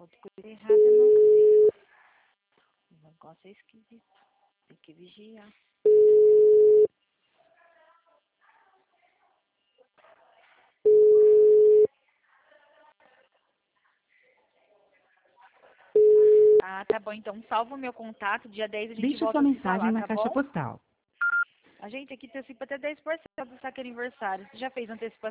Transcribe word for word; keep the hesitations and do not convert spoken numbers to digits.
Outra coisa errada não sei. O negócio é esquisito. Tem que vigiar. Ah, tá bom. Então salva o meu contato. Dia dez a gente Deixe volta sua a se mensagem falar, na tá caixa bom? postal. A gente aqui antecipa até dez por cento do saque aniversário. Você já fez antecipação?